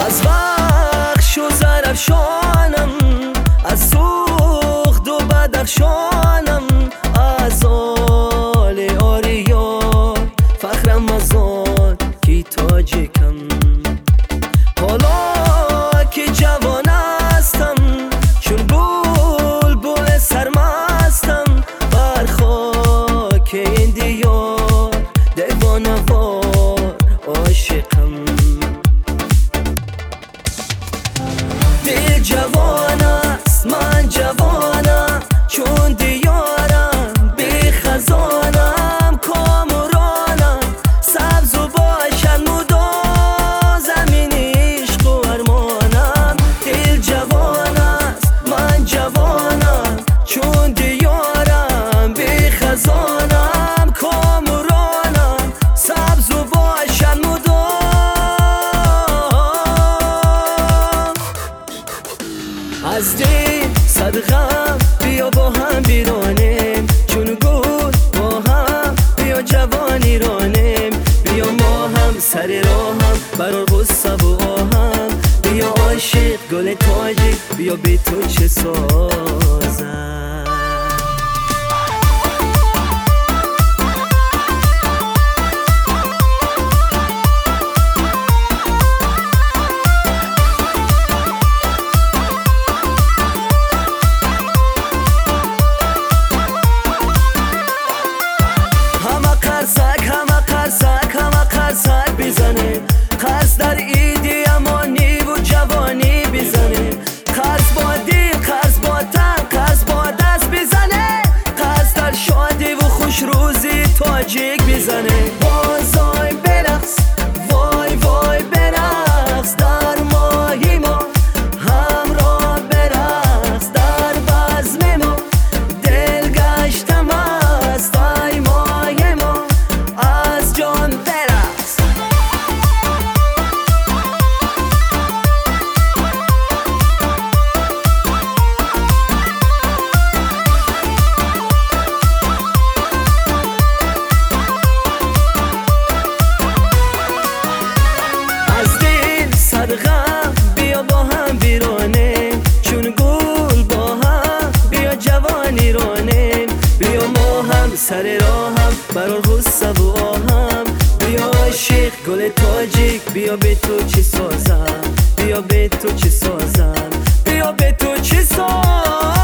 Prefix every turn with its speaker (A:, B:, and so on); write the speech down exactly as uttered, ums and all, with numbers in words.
A: از وقت و زرفشانم، از سوخت و بدخشانم، از آل آریا فخرم از آن کی تاجکم. حالا که جوان هستم چون بلبل سرمستم، بر خاک این دیار دیوانه‌وار عاشقم. دل جوان است من جوانم، چون دیارم بی خزانم، کامرانم سبز و باشد مدام زمین عشق و ارمانم. دل جوان است من جوانم، چون دیارم بی خزانم، کامرانم سبز و باشد مدام. از دل صدقم بیا با هم بیرانیم، چون گل با هم بیا جوانی رانیم. بیا ما هم سر راهم برار غصه و آهم، بیا عاشق گل تاجی بیا به تو چه سازم. قرصک بیزنه، قرص در ایدی امانی و جوانی بیزنه، قرص با دل، قرص با تن، قرص با دست بیزنه، قرص در شادی و خوش روزی تاجیک بیزنه. بازای برقص وای وای برقص، در ماهی ما همراه برقص، در بزم ما دل گشتم است، ای ماه ما از جان بیا با هم بیرانیم، چون گل با هم بیا جوانی رانیم. بیا ما هم سر راهم برار غصه و آهم، بیا عاشق گل تاجیک بیا به تو چه سازم، بیا به تو چه سازم، بیا به تو چه سازم.